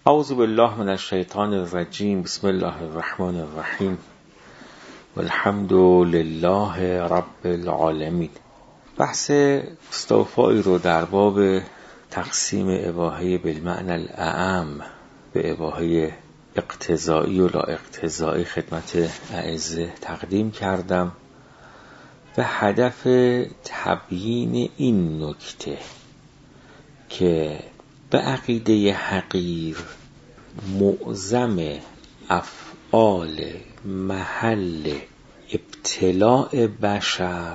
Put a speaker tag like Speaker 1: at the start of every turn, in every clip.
Speaker 1: اعوذ بالله من الشیطان الرجیم. بسم الله الرحمن الرحیم. والحمد لله رب العالمین. بحث استوفایی رو در باب تقسیم اباحه بالمعنی الاعم به اباحه اقتضایی و لا اقتضایی خدمت اعزه تقدیم کردم و هدف تبیین این نکته که به عقیده حقیر معظم افعال محل ابتلاء بشر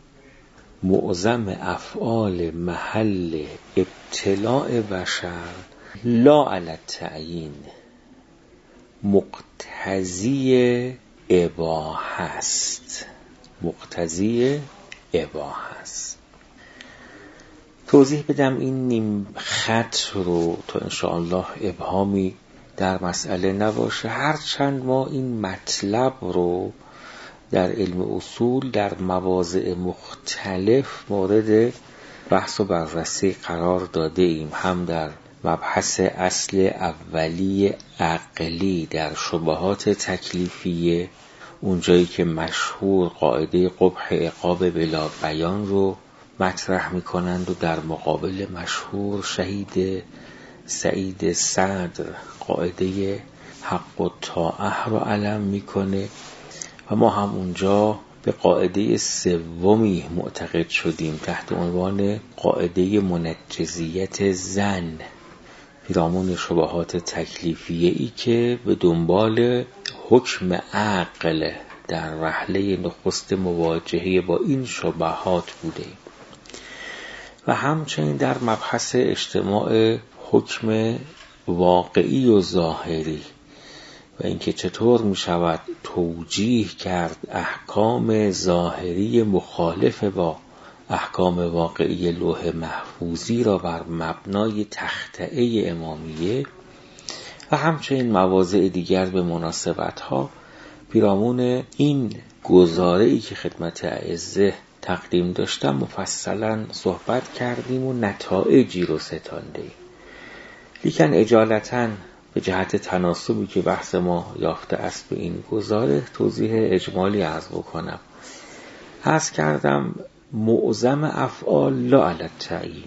Speaker 1: لا علی التعیین مقتضی اباحه است. توضیح بدم این نیم خط رو تا انشاءالله ابهامی در مسئله نباشه، هرچند ما این مطلب رو در علم اصول در مواضع مختلف مورد بحث و بررسی قرار داده ایم، هم در مبحث اصل اولی عقلی در شبهات تکلیفیه، اونجایی که مشهور قاعده قبح عقاب بلا بیان رو مطرح میکنند و در مقابل مشهور شهید سعید صدر قاعده حق و طاعه رو علم میکنه و ما هم اونجا به قاعده سومی معتقد شدیم تحت عنوان قاعده منجزیت ظن پیرامون شبهات تکلیفیه ای که به دنبال حکم عقل در رحله نخست مواجهه با این شبهات بوده و همچنین در مبحث اجتماع حکم واقعی و ظاهری و اینکه چطور می شود توجیه کرد احکام ظاهری مخالف با احکام واقعی لوح محفوظی را بر مبنای تخطئه امامیه و همچنین مواضع دیگر به مناسبتها پیرامون این گزاره‌ای که خدمت اعزه تقدیم داشتم مفصلا صحبت کردیم و نتایجی رو ستاندیم. لیکن اجالتاً به جهت تناسبی که بحث ما یافته است به این گزاره توضیح اجمالی عرض بکنم. عرض کردم معظم افعال لا علی التعیین.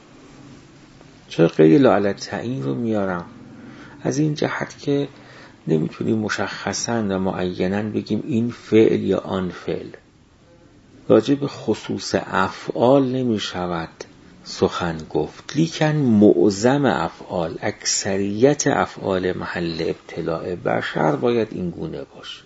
Speaker 1: چرا غیر لا علی التعیین رو میارم؟ از این جهت که نمیتونیم مشخصاً و معیناً بگیم این فعل یا آن فعل. راجع به خصوص افعال نمیشود سخن گفت، لیکن معظم افعال، اکثریت افعال محل ابتلاء بشر باید این گونه باشه.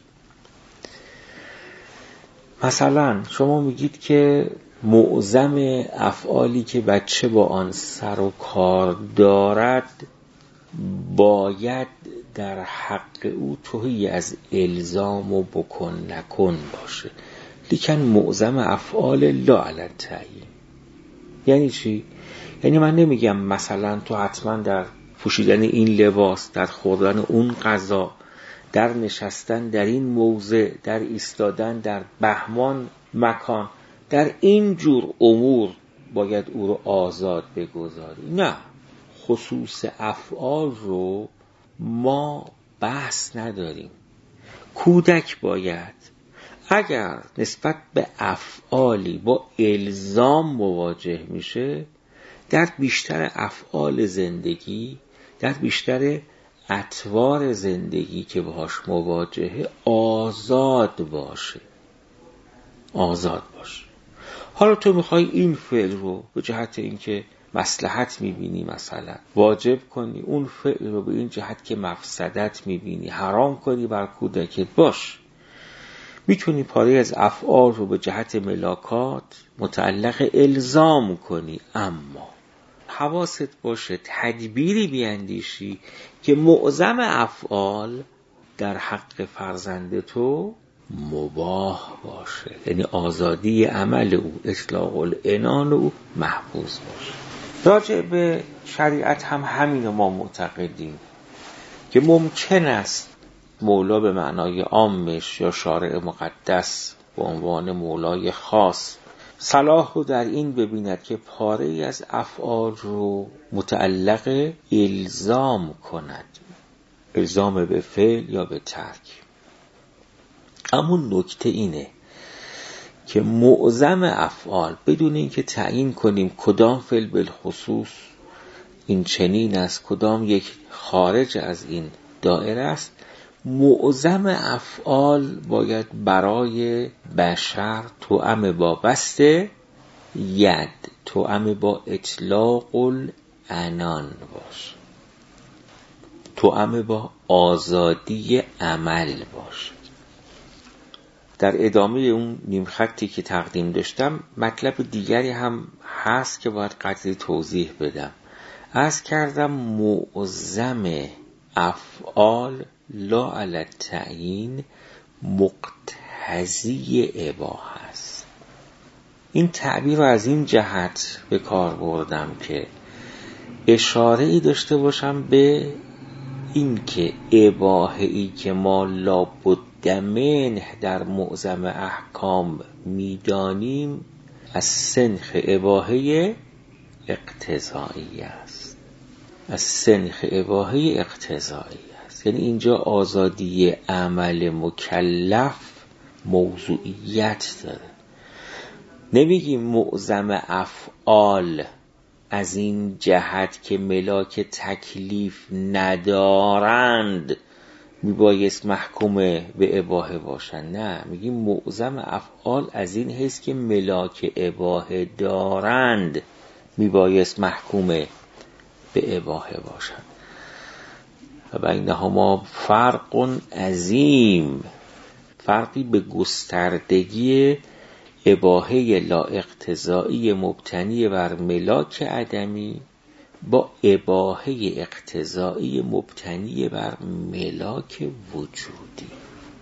Speaker 1: مثلا شما میگید که معظم افعالی که بچه با آن سر و کار دارد باید در حق او توهی از الزام و بکن نکن باشه، لیکن معظم افعال لا علی التعیین. یعنی چی؟ یعنی من نمیگم مثلا تو حتما در پوشیدن این لباس، در خوردن اون غذا، در نشستن در این موضع، در ایستادن در بهمان مکان، در این جور امور باید او رو آزاد بگذاری. نه، خصوص افعال رو ما بحث نداریم. کودک باید اگر نسبت به افعالی با الزام مواجه میشه در بیشتر افعال زندگی، در بیشتر اطوار زندگی که باهاش مواجهه آزاد باشه. حالا تو میخوای این فعل رو به جهت اینکه مصلحت میبینی مثلا واجب کنی، اون فعل رو به این جهت که مفسدت میبینی حرام کنی بر کودکت، باش. میتونی پاره از افعال رو به جهت ملاکات متعلق الزام کنی، اما حواست باشه تدبیری بیندیشی که معظم افعال در حق فرزند تو مباح باشه، یعنی آزادی عمل او، اطلاق العنان او محفوظ باشه. راجع به شریعت هم همین ما معتقدیم که ممکن است مولا به معنای عامش یا شارع مقدس به عنوان مولای خاص صلاح رو در این ببیند که پاره ای از افعال رو متعلق الزام کند، الزام به فعل یا به ترک. اما نکته اینه که معظم افعال بدون اینکه تعیین کنیم کدام فعل بالخصوص این چنین است، کدام یک خارج از این دایره است، معظم افعال باید برای بشر توأم با بست ید، توأم با اطلاق العنان باشه، توأم با آزادی عمل باشه. در ادامه اون نیم خطی که تقدیم داشتم مطلب دیگری هم هست که باید قدری توضیح بدم. عرض کردم معظم افعال لا علی التعیین مقتضی اباحه است. این تعبیر رو از این جهت به کار بردم که اشاره ای داشته باشم به این که اباحه ای که ما لابد منه در معظم احکام میدانیم از سنخ اباحه اقتضایی است، از سنخ اباحه اقتضایی است. یعنی اینجا آزادی عمل مکلف موضوعیت داره. نمیگیم معظم افعال از این جهت که ملاک تکلیف ندارند میبایست محکوم به اباحه باشن، نه، میگیم معظم افعال از این حیث که ملاک اباحه دارند میبایست محکوم به اباحه باشن. و بینهما فرق عظیم، فرقی به گستردگی اباحه لا اقتضایی مبتنی بر ملاک عدمی با اباحه اقتضایی مبتنی بر ملاک وجودی.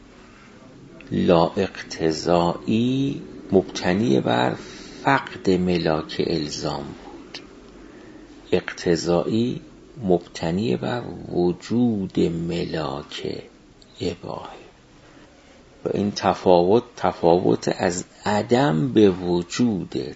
Speaker 1: لا اقتضایی مبتنی بر فقد ملاک الزام بود، اقتضایی مبتنی بر وجود ملاک اباحه. و این تفاوت از عدم به وجوده.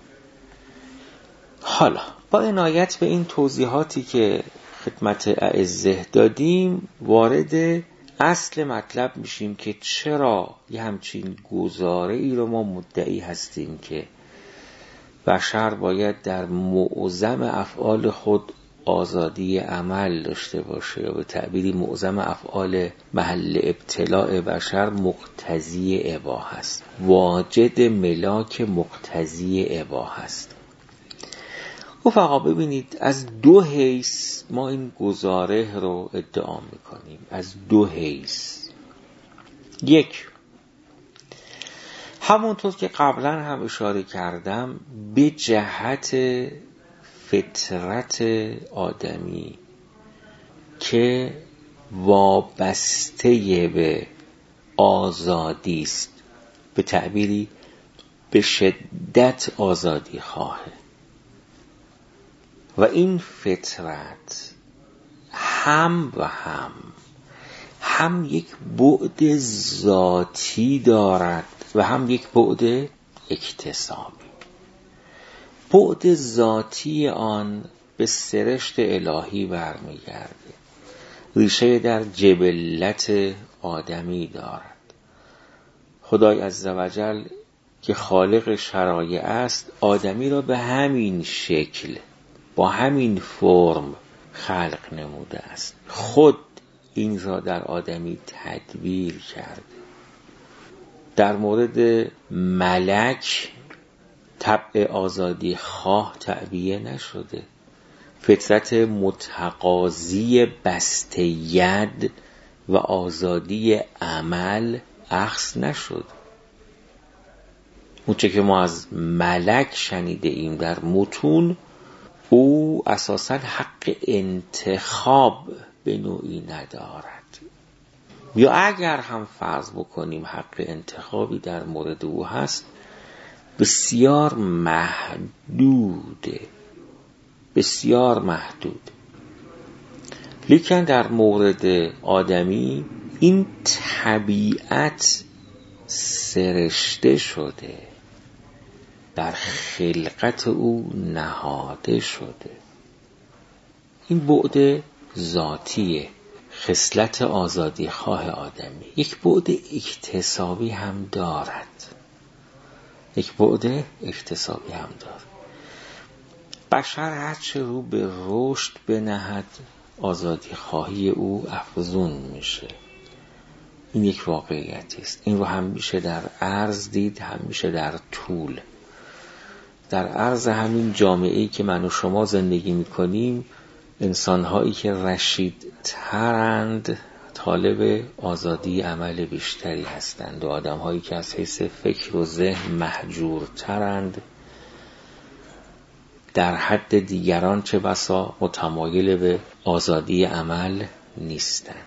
Speaker 1: حالا با عنایت به این توضیحاتی که خدمت اعزه دادیم وارد اصل مطلب میشیم که چرا یه همچین گزاره ای رو ما مدعی هستیم که بشر باید در معظم افعال خود آزادی عمل داشته باشه، یا به تعبیری معظم افعال محل ابتلاع بشر مقتضی اباحه است، واجد ملاک مقتضی اباحه است. رفقا ببینید از دو حیث ما این گزاره رو ادعا میکنیم، از دو حیث. یک، همونطور که قبلا هم اشاره کردم به جهت فطرت آدمی که وابسته به آزادی است، به تعبیری به شدت آزادی خواهه، و این فطرت هم یک بعد ذاتی دارد و هم یک بعد اکتسابی. بعد ذاتی آن به سرشت الهی برمیگرده، ریشه در جبلت آدمی دارد. خدای عزوجل که خالق شرایع است آدمی را به همین شکل با همین فرم خلق نموده است، خود این را در آدمی تدبیر کرده. در مورد ملک طبع آزادی خواه تعبیه نشده، فطرت متقاضی بسته ید و آزادی عمل اخذ نشد. اون چه که ما از ملک شنیده ایم در متون، او اساساً حق انتخاب به نوعی ندارد، یا اگر هم فرض بکنیم حق انتخابی در مورد او هست بسیار محدوده، بسیار محدود. لیکن در مورد آدمی این طبیعت سرشته شده در خلقت او نهاده شده. این بعد ذاتیه، خصلت آزادی خواه آدمی. یک بعد اکتسابی هم دارد. بشر هرچه رو به رشد بنهد آزادی خواهی او افزون میشه. این یک واقعیتی است. این رو هم میشه در عرض دید، هم میشه در طول. در عرض همین جامعه‌ای که من و شما زندگی میکنیم، انسان‌هایی که رشیدترند طالب آزادی عمل بیشتری هستند و آدم‌هایی که از حیث فکر و ذهن محجورترند در حد دیگران چه بسا متمایل به آزادی عمل نیستند.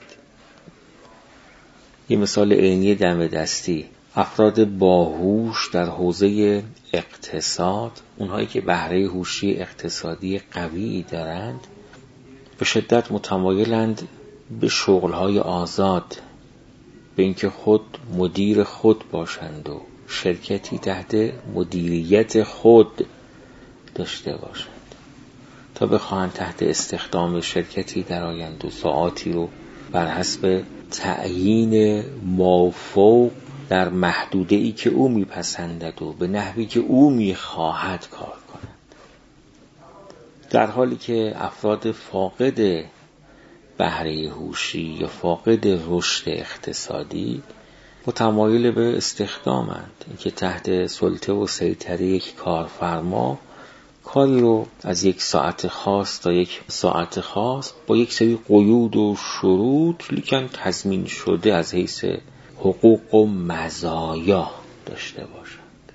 Speaker 1: یه مثال عینی دم دستی، افراد باهوش در حوزه اقتصاد، اونهایی که بهره هوشی اقتصادی قوی دارند، به شدت متمایلند به شغلهای آزاد، به اینکه خود مدیر خود باشند و شرکتی تحت مدیریت خود داشته باشند تا بخواهند تحت استخدام شرکتی درآیند و ساعاتی رو بر حسب تعیین مافوق در محدوده‌ای که او میپسندد و به نحوی که او میخواهد کار کنند، در حالی که افراد فاقد بهره هوشی یا فاقد رشد اقتصادی متمایل به استخدامند، اینکه تحت سلطه و سیطره یک کارفرما کاری رو از یک ساعت خاص تا یک ساعت خاص با یک سری قیود و شروط لیکن تضمین شده از حیث حقوق و مزایا داشته باشند.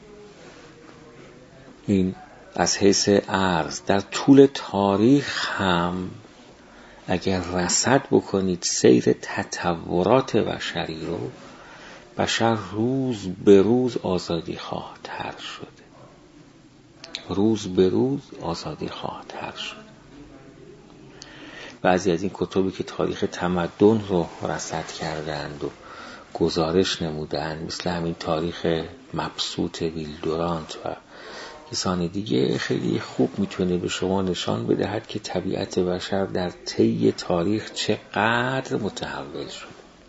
Speaker 1: این از حیث عرض. در طول تاریخ هم اگر رصد بکنید سیر تطورات بشری رو، بشر روز به روز آزادی خواهتر شده. بعضی از این کتبی که تاریخ تمدن رو رصد کردند و گزارش نمودند، مثل همین تاریخ مبسوط ویل دورانت و کسان دیگه، خیلی خوب میتونه به شما نشان بدهد که طبیعت بشر در طی تاریخ چقدر متحول شده.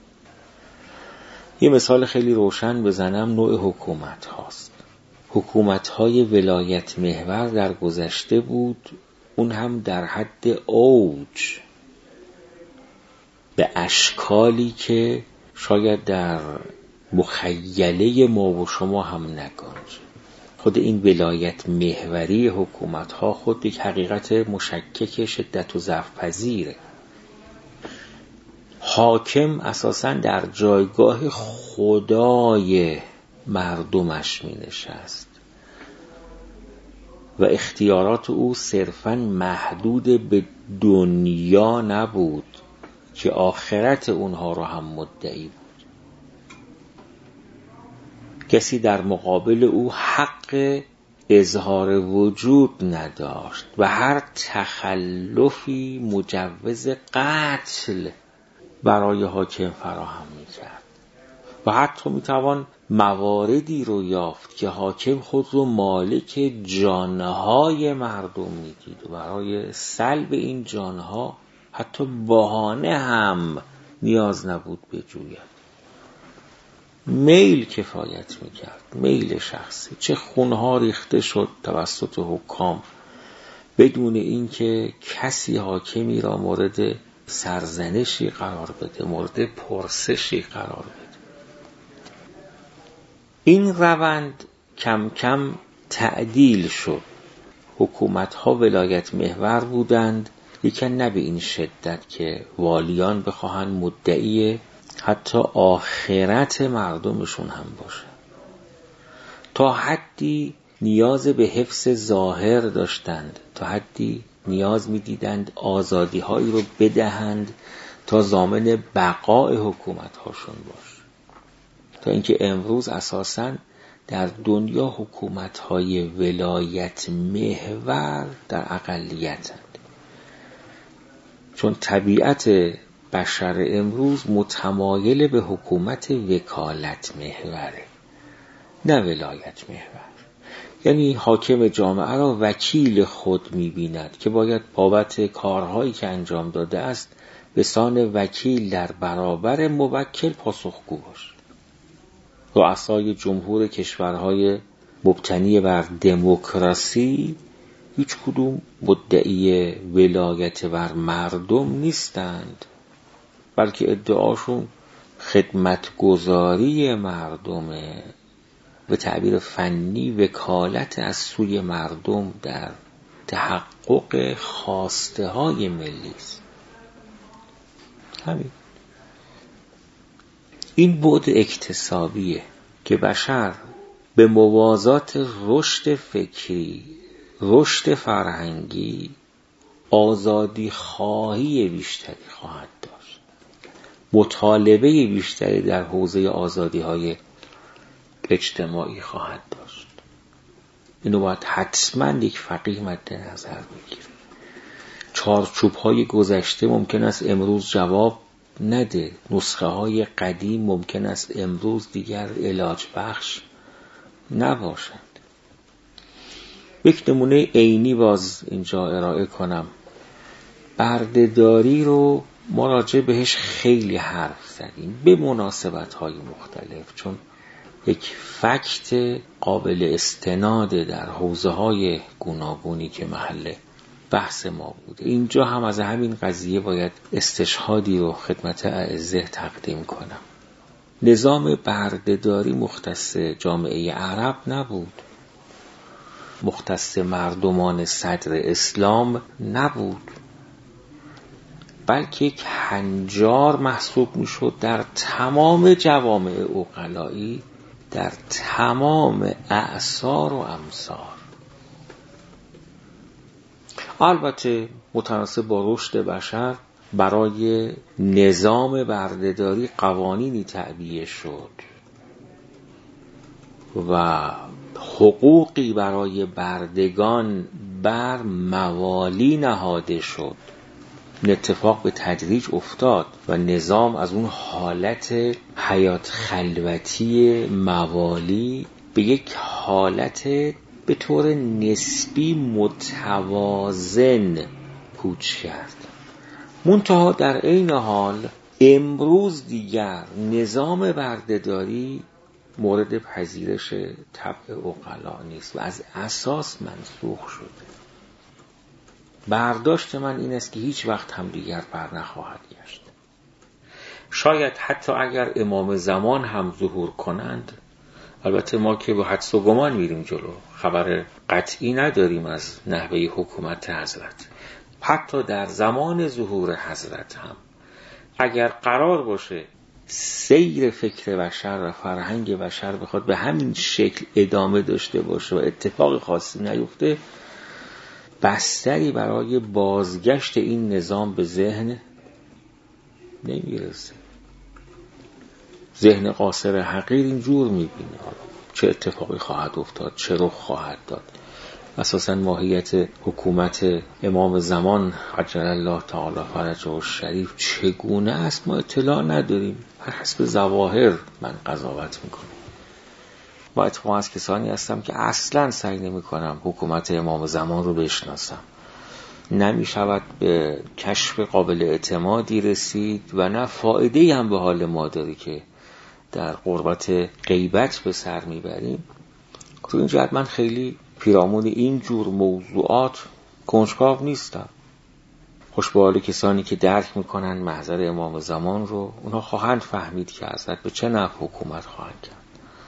Speaker 1: یه مثال خیلی روشن بزنم، نوع حکومت هاست. حکومت‌های ولایت محور در گذشته بود، اون هم در حد اوج، به اشکالی که شاید در مخیله ما و شما هم نگنجه. خود این ولایت محوری حکومت‌ها خود یک حقیقت مشکک شدت و ضعف پذیره. حاکم اساساً در جایگاه خدای مردمش می نشست و اختیارات او صرفاً محدود به دنیا نبود که آخرت اونها رو هم مدعی بود. کسی در مقابل او حق اظهار وجود نداشت و هر تخلفی مجوز قتل برای حاکم فراهم می‌کرد و حتی می‌توان مواردی رو یافت که حاکم خود رو مالک جانهای مردم می‌دید و برای سلب این جانها حتی بهانه هم نیاز نبود بجوید. میل کفایت می‌کرد، میل شخصی. چه خونها ریخته شد توسط حکام بدون اینکه کسی حاکمی را مورد سرزنشی قرار بده، مورد پرسشی قرار بده. این روند کم کم تعدیل شد. حکومت‌ها ولایت محور بودند، لیکن نه به این شدت که والیان بخواهند مدعی حتی آخرت مردمشون هم باشه. تا حدی نیاز به حفظ ظاهر داشتند، تا حدی نیاز می‌دیدند آزادی‌هایی رو بدهند تا ضامن بقای حکومت‌هاشون باشه. تا اینکه امروز اساساً در دنیا حکومت‌های ولایت محور در اقلیتند، چون طبیعت بشر امروز متمایل به حکومت وکالت محوره، نه ولایت محور. یعنی حاکم جامعه را وکیل خود می‌بیند که باید بابت کارهایی که انجام داده است به سان وکیل در برابر موکل پاسخگو باشد. رؤسای جمهور کشورهای مبتنی بر دموکراسی هیچ کدوم مدعی ولایت بر مردم نیستند، بلکه ادعاشون خدمتگزاری مردمه، به تعبیر فنی وکالت از سوی مردم در تحقق خواسته های ملی است. همین این بعد اکتسابیه که بشر به موازات رشد فکری، رشد فرهنگی، آزادی خواهی بیشتری خواهد داشت، مطالبه بیشتری در حوزه آزادی های اجتماعی خواهد داشت. اینو باید حتما یک فقیه مد نظر بگیره. چارچوب های گذشته ممکن است امروز جواب نده، نسخه های قدیم ممکن است امروز دیگر علاج بخش نباشند. یک نمونه عینی باز اینجا ارائه کنم. بردهداری رو ما راجع بهش خیلی حرف زدیم به مناسبت های مختلف، چون یک فکت قابل استناده در حوزه های گوناگونی که محل بحث ما بوده. اینجا هم از همین قضیه باید استشهادی رو خدمت اعزه تقدیم کنم. نظام بردهداری مختص جامعه عرب نبود، مختص مردمان صدر اسلام نبود، بلکه یک هنجار محسوب میشد در تمام جوامع عقلایی، در تمام اعصار و امصار. البته متناسب با رشد بشر برای نظام بردهداری قوانینی تعبیه شد و حقوقی برای بردگان بر موالی نهاده شد. این اتفاق به تدریج افتاد و نظام از اون حالت حیات خلوتی موالی به یک حالت به طور نسبی متوازن کوچ کرد. منتها در عین حال امروز دیگر نظام بردهداری مورد پذیرش طبع عقلا نیست و از اساس منسوخ شده. برداشت من این است که هیچ وقت هم دیگر بر نخواهد گشت. شاید حتی اگر امام زمان هم ظهور کنند، البته ما که با حدس و گمان میریم جلو، خبر قطعی نداریم از نحوه حکومت حضرت، حتی در زمان ظهور حضرت هم اگر قرار باشه سیر فکر بشر و فرهنگ بشر بخواد به همین شکل ادامه داشته باشه و اتفاق خاصی نیفته، بستری برای بازگشت این نظام به ذهن نمیرسه. ذهن قاصر حقیر اینجور میبینه چه اتفاقی خواهد افتاد، چه رخ خواهد داد. اساساً ماهیت حکومت امام زمان عجل الله تعالی فرجه الشریف چگونه است ما اطلاع نداریم، بر حسب ظواهر من قضاوت میکنم. با اتفاقا از کسانی هستم که اصلاً سعی نمیکنم حکومت امام زمان رو بشناسم. نمیشود به کشف قابل اعتمادی رسید و نه فایده‌ای هم به حال ما داری که در قربت غیبت به سر میبریم. تو این جهت من خیلی پیرامون این جور موضوعات کنجکاو نیستم. خوش به حال کسانی که درک میکنن محضر امام زمان رو، اونا خواهند فهمید که حضرت به چه نحو حکومت خواهند کرد.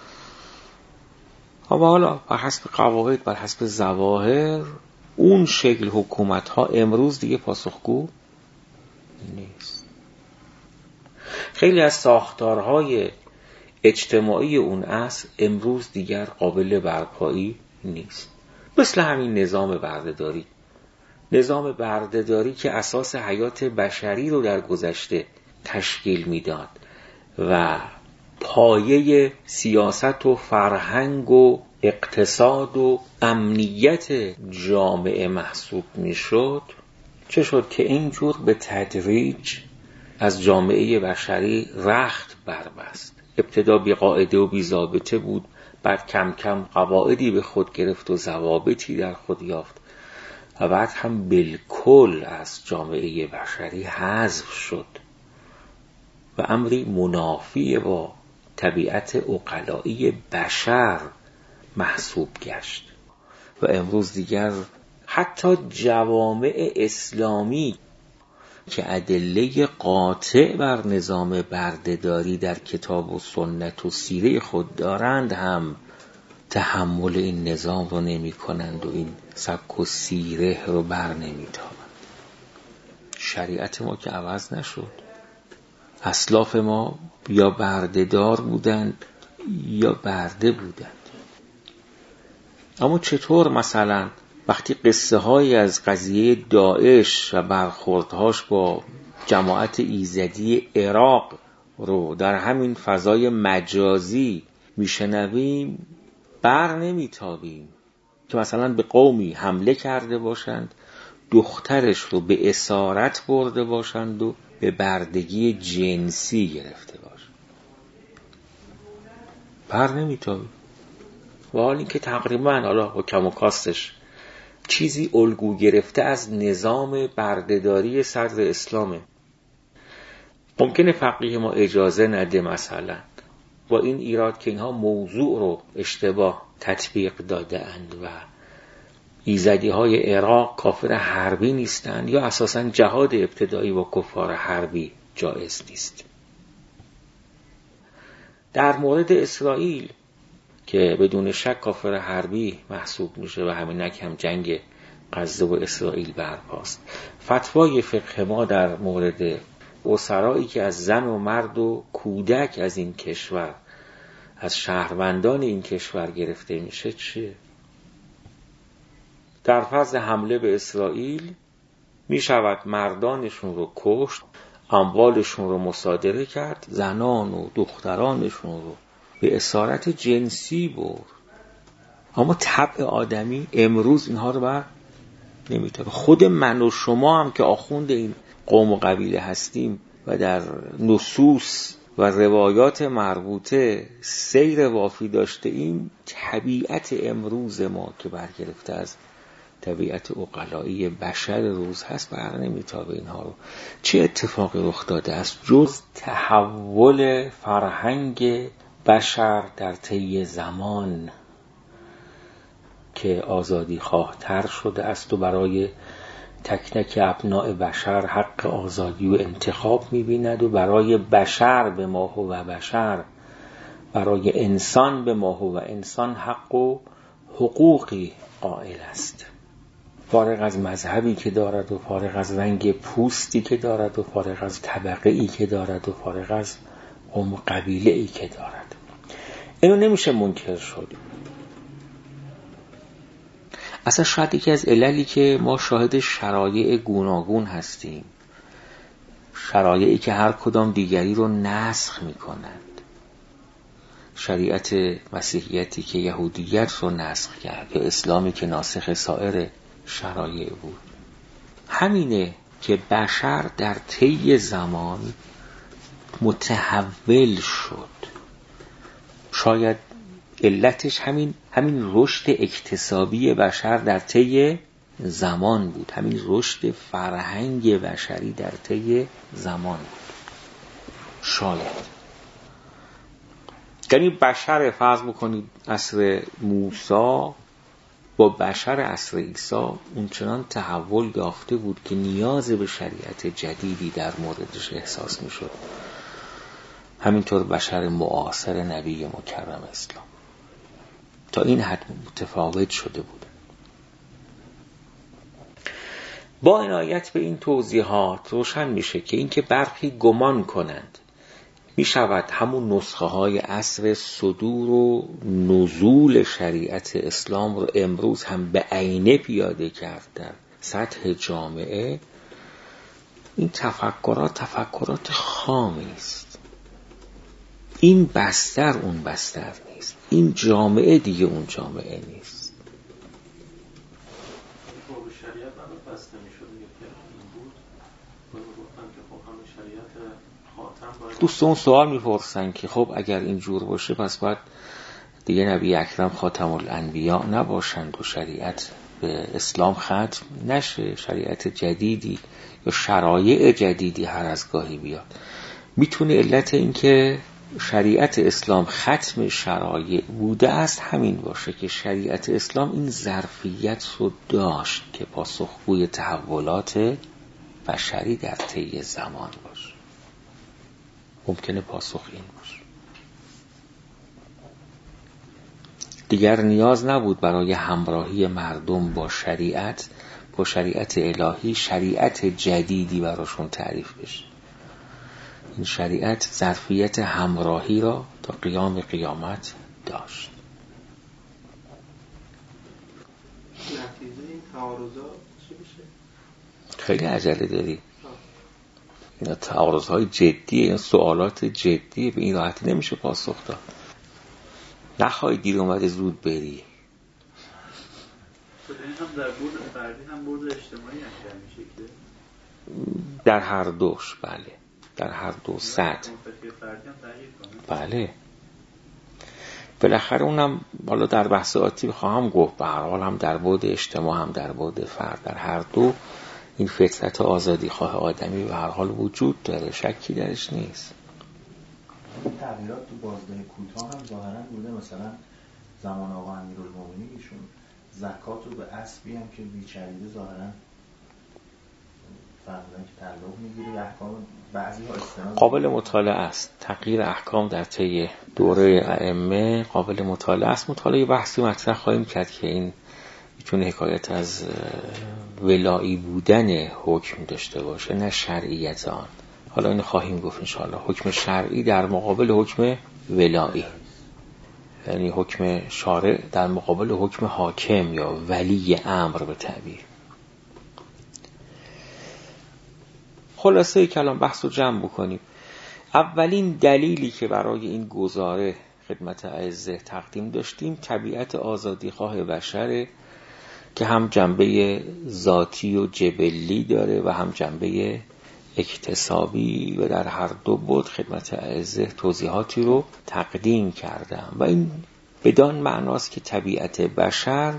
Speaker 1: اما حالا بر حسب قواعد، بر حسب ظواهر، اون شکل حکومت ها امروز دیگه پاسخگو نیست. خیلی از ساختارهای اجتماعی اون عصر امروز دیگر قابل برپایی نیست. مثل همین نظام بردهداری. نظام بردهداری که اساس حیات بشری رو در گذشته تشکیل میداد و پایه سیاست و فرهنگ و اقتصاد و امنیت جامعه محسوب میشد، چه شد که اینجور به تدریج از جامعه بشری رخت بربست. ابتدا بی قاعده و بی ضابطه بود، بعد کم کم قواعدی به خود گرفت و ضوابطی در خود یافت و بعد هم بالکل از جامعه بشری حذف شد و امری منافی با طبیعت عقلایی بشر محسوب گشت. و امروز دیگر حتی جوامع اسلامی که ادله قاطع بر نظام بردهداری در کتاب و سنت و سیره خود دارند هم تحمل این نظام رو نمی کنند و این سبک و سیره رو بر نمی تابند. شریعت ما که عوض نشد. اسلاف ما یا بردهدار بودند یا برده بودند. اما چطور مثلا وقتی قصه هایی از قضیه داعش و برخوردهاش با جماعت ایزدی عراق رو در همین فضای مجازی میشنویم بر نمیتابیم که مثلا به قومی حمله کرده باشند، دخترش رو به اسارت برده باشند و به بردگی جنسی گرفته باشند. بر نمیتابیم. و حال این که تقریبا حالا با کم و کاستش چیزی الگو گرفته از نظام بردهداری صدر اسلامه. ممکنه فقیه ما اجازه نده مثلا با این ایراد که اینها موضوع رو اشتباه تطبیق داده اند و ایزدی های عراق کافر حربی نیستند یا اساساً جهاد ابتدایی با کفار حربی جایز نیست. در مورد اسرائیل که بدون شک کافر حربی محسوب میشه و همینک هم جنگ غزه و اسرائیل برپاست، فتوای فقه ما در مورد اسرایی که از زن و مرد و کودک از این کشور، از شهروندان این کشور گرفته میشه چیه؟ در فرض حمله به اسرائیل میشود مردانشون رو کشت، اموالشون رو مصادره کرد، زنان و دخترانشون رو به اسارت جنسی برد. اما طبع آدمی امروز اینها رو بر نمیتابه. خود من و شما هم که آخوند این قوم و قبیله هستیم و در نصوص و روایات مربوطه سیر وافی داشته ایم، طبیعت امروز ما که برگرفته از طبیعت عقلایی بشر روز هست بر نمیتابه اینها رو. چه اتفاقی رخ داده است جز تحول فرهنگ بشر در طی زمان که آزادی خواهتر شده است و برای تک تک ابناء بشر حق آزادی و انتخاب می‌بیند و برای بشر به ما هو بشر، برای انسان به ما هو انسان حق و حقوقی قائل است، فارغ از مذهبی که دارد و فارغ از رنگ پوستی که دارد و فارغ از طبقه‌ای که دارد و فارغ از قوم و قبیله‌ای که دارد. اینو نمیشه منکر شد. اصلا شاید یکی از عللی که ما شاهد شرایع گوناگون هستیم، شرایعی که هر کدام دیگری رو نسخ میکنند، شریعت مسیحیتی که یهودیت رو نسخ کرد یا اسلامی که ناسخ سایر شرایع بود، همینه که بشر در طی زمان متحول شد. شاید علتش همین رشد اکتسابی بشر در طی زمان بود، همین رشد فرهنگ بشری در طی زمان بود. شاید یعنی بشر فرض بکنید عصر موسی با بشر عصر عیسی اونچنان تحول یافته بود که نیاز به شریعت جدیدی در موردش احساس می شد. همینطور بشر معاصر نبی مکرم اسلام تا این حد متفاوت شده بود. با عنایت به این توضیحات روشن میشه که اینکه برخی گمان کنند می شود همون نسخه های عصر صدور و نزول شریعت اسلام رو امروز هم به عینه پیاده کرد در سطح جامعه، این تفکرات خامی است. این بستر اون بستر نیست، این جامعه دیگه اون جامعه نیست. دوستان سوال میپرسن که خب اگر این جور باشه پس باید دیگه نبی اکرم خاتم الانبیا نباشند و شریعت به اسلام ختم نشه، شریعت جدیدی یا شرایع جدیدی هر از گاهی بیاد. میتونه علت این که شریعت اسلام ختم شرایع بوده است همین باشه که شریعت اسلام این ظرفیت رو داشت که پاسخگوی تحولات بشری در طی زمان باشه. ممکنه پاسخ این باشه. دیگر نیاز نبود برای همراهی مردم با شریعت الهی شریعت جدیدی براشون تعریف بشه. این شریعت ظرفیت همراهی را تا قیام قیامت داشت.
Speaker 2: نتیجه این تعارضا چی میشه؟
Speaker 1: خیلی عجله داری. اینا تعارضهای جدیه، این سوالات جدیه، به این راحتی نمیشه پاسخ داد. نخوای دیر اومده زود بری.
Speaker 2: این هم در بود فردی هم بود اجتماعی انجام میشه که
Speaker 1: در هر دوش، بله، در هر دو سطح. بله، بالاخره اونم حالا در بحث آتی خواهم گفت، به هر حال هم در بعد اجتماع هم در بعد فرد، در هر دو این فطرت آزادی خواه آدمی به هر حال وجود داره، شکی درش نیست.
Speaker 3: این تغییرات تو بازده کوتاه هم ظاهرا بوده. مثلا زمان آقا امیرالمومنین ایشون زکات رو به اسبی هم که بیچریده ظاهرا فرمودن که تعلق میگیره، احکام بعضی ها استناد
Speaker 1: قابل مطالعه است. تغییر احکام در طی دوره ائمه قابل مطالعه است. مطالعه بحثی مطرح خواهیم کرد که این میتونه حکایت از ولایی بودن حکم داشته باشه، نه شرعیت آن. حالا اینو خواهیم گفت انشاءالله. حکم شرعی در مقابل حکم ولایی، یعنی حکم شارع در مقابل حکم حاکم یا ولی امر به تعبیر. خلاصه کلام بحث رو جمع بکنیم. اولین دلیلی که برای این گزاره خدمت اعزه تقدیم داشتیم طبیعت آزادیخواه بشره که هم جنبه ذاتی و جبلی داره و هم جنبه اکتسابی و در هر دو بود خدمت اعزه توضیحاتی رو تقدیم کردم و این بدان معناست که طبیعت بشر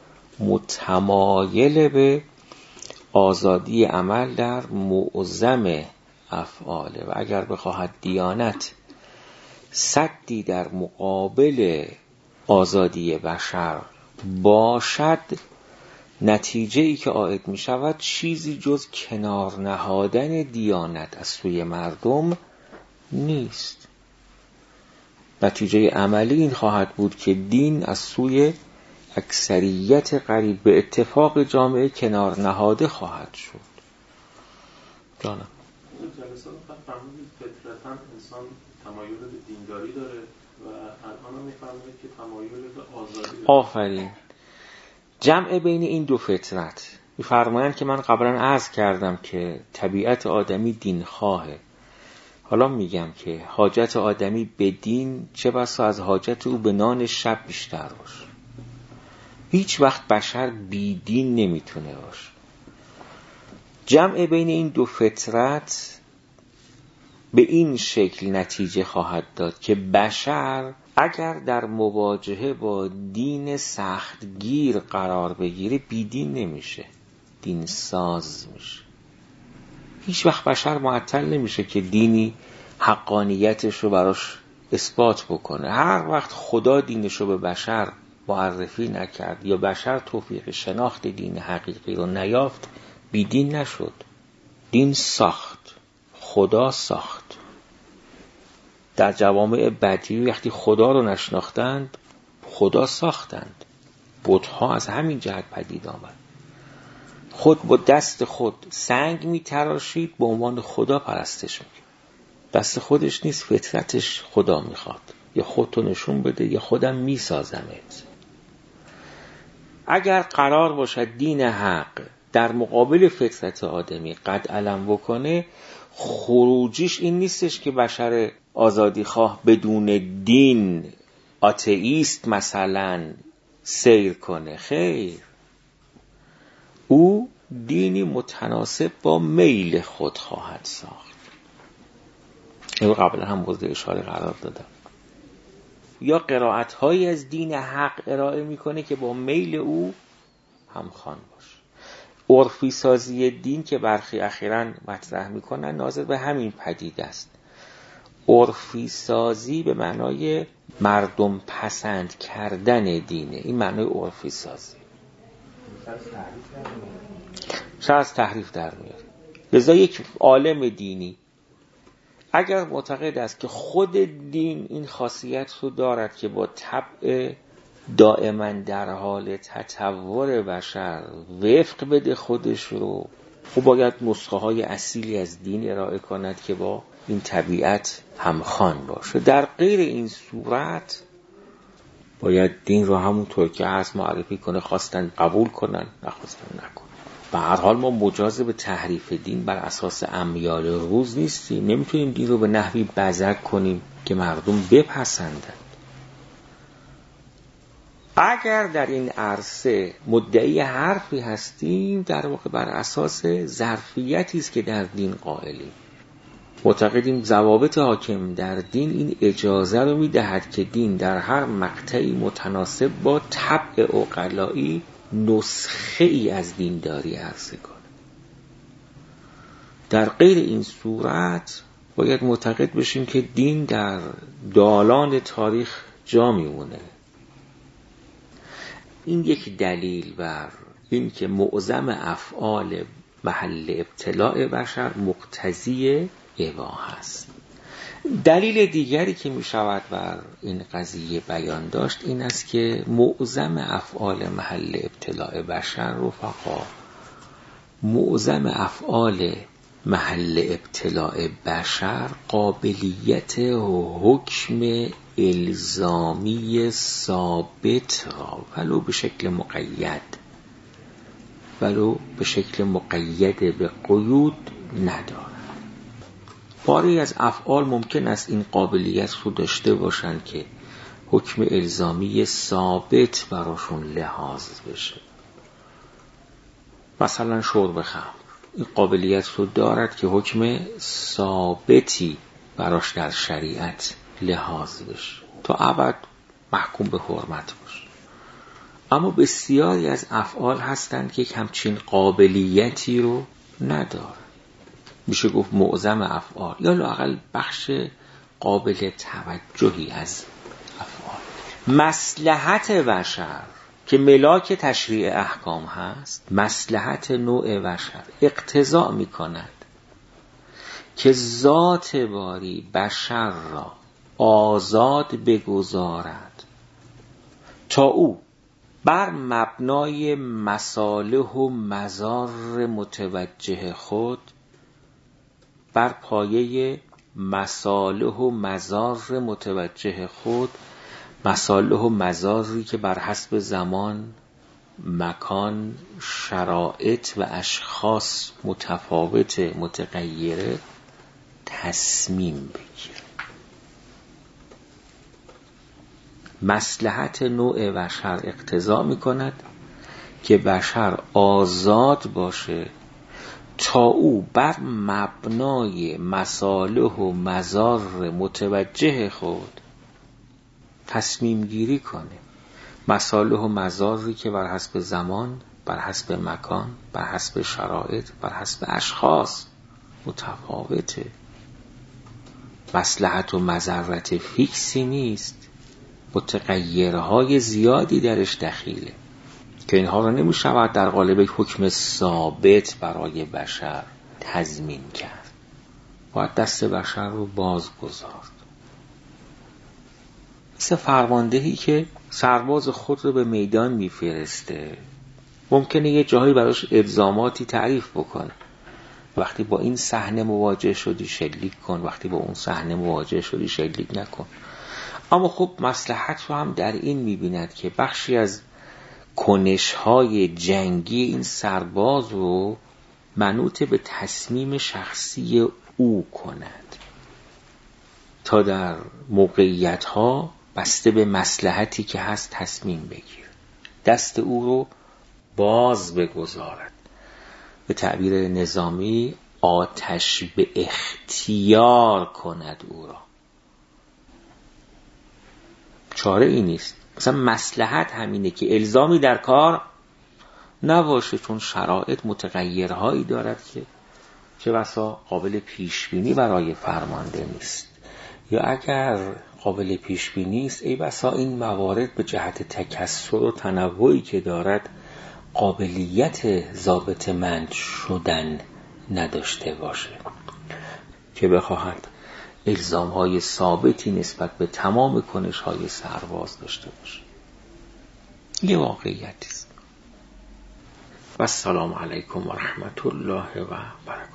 Speaker 1: متمایل به آزادی عمل در معظم افعاله و اگر بخواهد دیانت سدی در مقابل آزادی بشر باشد، نتیجه ای که عائد می شود چیزی جز کنار نهادن دیانت از سوی مردم نیست. نتیجه عملی این خواهد بود که دین از سوی اکثریت قریب به اتفاق جامعه کنار نهاده خواهد شد. جانم
Speaker 2: جلسات فرمودید فطرتاً انسان تمایل به دینداری داره و الان هم می‌فرمایید که تمایل به آزادی داره.
Speaker 1: آفرین. جمع بین این دو فطرت می‌فرمایند که من قبلا عرض کردم که طبیعت آدمی دین خواهه. حالا میگم که حاجت آدمی به دین چه بسا از حاجت او به نان شب بیشتر باشه. هیچ وقت بشر بی دین نمیتونه باشه. جمع بین این دو فطرت به این شکل نتیجه خواهد داد که بشر اگر در مواجهه با دین سختگیر قرار بگیره بی دین نمیشه، دین ساز میشه. هیچ وقت بشر معطل نمیشه که دینی حقانیتش رو براش اثبات بکنه. هر وقت خدا دینش رو به بشر معرفی نکرد یا بشر توفیق شناخت دین حقیقی رو نیافت، بی دین نشد. دین ساخت، خدا ساخت. در جوامع بدوی وقتی خدا رو نشناختند خدا ساختند. بت‌ها از همین جهت پدید آمد. خود با دست خود سنگ می تراشید، به عنوان خدا پرستش می کرد. دست خودش نیست، فطرتش خدا می خواد. یا خودتو نشون بده یا خودم می سازمت. اگر قرار باشد دین حق در مقابل فطرت آدمی قد علم بکنه، خروجیش این نیستش که بشر آزادی خواه بدون دین آتئیست مثلا سیر کنه. خیر، او دینی متناسب با میل خود خواهد ساخت. اینو قبلا هم مورد اشاره قرار دادم. یا قرائت‌هایی از دین حق ارائه میکنه که با میل او همخوان باشه. عرفی سازی دین که برخی اخیراً مطرح میکنن ناظر به همین پدیده است. عرفی سازی به معنای مردم پسند کردن دینه. این معنای عرفی سازی. چه از تحریف در میاره. لذا یک عالم دینی اگر معتقد است که خود دین این خاصیت رو دارد که با طبع دائما در حال تطور بشر وفق بده خودش رو، خب باید نسخه های اصیلی از دین ارائه کند که با این طبیعت همخوان باشه. در غیر این صورت باید دین رو همونطور که هست معرفی کنه، خواستن قبول کنن، نخواستن نکنن. به هر حال ما مجاز به تحریف دین بر اساس امیال روز نیستیم. نمیتونیم دین رو به نحوی بزک کنیم که مردم بپسندن. اگر در این عرصه مدعی حرفی هستیم، در واقع بر اساس ظرفیتی است که در دین قائلیم. معتقدیم ضوابط حاکم در دین این اجازه رو میدهد که دین در هر مقطعی متناسب با طبع عقلایی نسخه ای از دینداری عرضه کنه. در غیر این صورت باید معتقد بشیم که دین در دالان تاریخ جا میمونه. این یک دلیل بر این که معظم افعال محل ابتلاع بشر مقتضی اباحه است. دلیل دیگری که می شود بر این قضیه بیان داشت این است که معظم افعال محل ابتلاع بشر رفقا، معظم افعال محل ابتلاع بشر قابلیت حکم الزامی ثابت را ولو به شکل مقید به قیود ندارد. باری از افعال ممکن است این قابلیت رو داشته باشند که حکم الزامی ثابت براشون لحاظ بشه. مثلا شرب خمر این قابلیت رو دارد که حکم ثابتی براش در شریعت لحاظ بشه، تا ابد محکوم به حرمت باشه. اما بسیاری از افعال هستند که همچین قابلیتی رو ندارن. میشه گفت معظم افعال یا لااقل بخش قابل توجهی از افعال. مصلحت بشر که ملاک تشریع احکام هست، مصلحت نوع بشر اقتضا میکند که ذات باری بشر را آزاد بگذارد تا او بر مبنای مصالح و مضار متوجه خود، بر پایه مصالح و مضار متوجه خود، مصالح و مضاری که بر حسب زمان، مکان، شرایط و اشخاص متفاوت متغیره تصمیم بگیر. مصلحت نوع بشر اقتضا می کند که بشر آزاد باشه تا او بر مبنای مصالح و مضار متوجه خود تصمیم گیری کنه. مصالح و مضاری که بر حسب زمان، بر حسب مکان، بر حسب شرایط، بر حسب اشخاص متفاوته. مصلحت و مضرت فیکسی نیست، متغیرهای زیادی درش دخیله که اینها را نمی شود در قالب یک حکم ثابت برای بشر تضمین کرد. باید دست بشر رو باز گذارد. مثل فرماندهی که سرباز خود رو به میدان میفرسته، ممکنه یه جایی براش الزاماتی تعریف بکنه. وقتی با این صحنه مواجه شدی شلیک کن، وقتی با اون صحنه مواجه شدی شلیک نکن. اما خب مصلحت رو هم در این میبیند که بخشی از کنش‌های جنگی این سرباز رو منوط به تصمیم شخصی او کند تا در موقعیت‌ها بسته به مصلحتی که هست تصمیم بگیر، دست او رو باز بگذارد. به تعبیر نظامی آتش به اختیار کند او را. چاره ای نیست. مثلا مصلحت همینه که الزامی در کار نباشه، چون شرایط متغیرهایی دارد که چه بسا قابل پیشبینی برای فرمانده نیست، یا اگر قابل پیشبینی است ای بسا این موارد به جهت تکثر و تنوعی که دارد قابلیت ضابطه‌مند شدن نداشته باشه که بخواهد الزام‌های ثابتی نسبت به تمام کنش‌های سرباز داشته باشه. یه واقعیتی است. و السلام علیکم و رحمت الله و برکاته.